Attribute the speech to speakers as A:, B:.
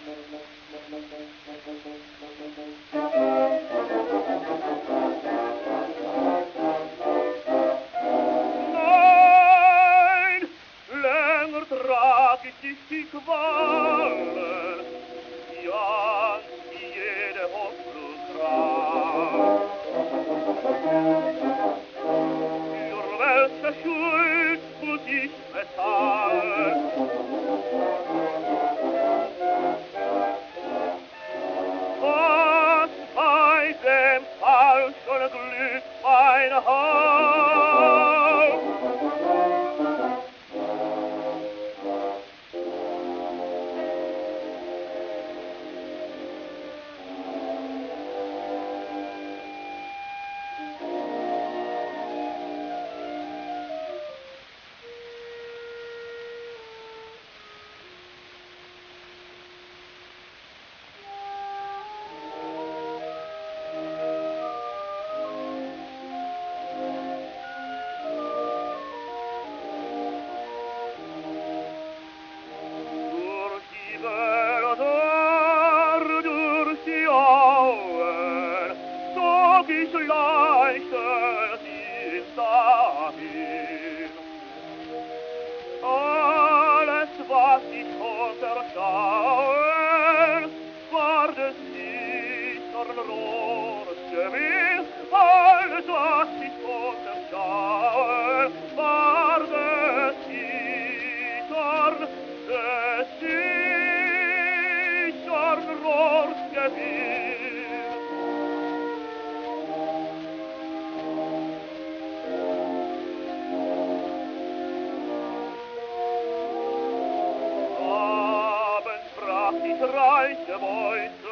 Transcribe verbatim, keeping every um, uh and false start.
A: Nein, länger trag ich dich die Qualen, ja, jede Hoffnung grau. Für welche Schuld muss ich bezahlen? Was bei dem falschen Glück mein Haupt? Ich leichte sie dahin. Alles, was ich konnte schauen, war des sichern Rohres Gewinn. Alles, was ich konnte schauen, war des sichern, des sichern Rohres Gewinn. Ich reiche Beute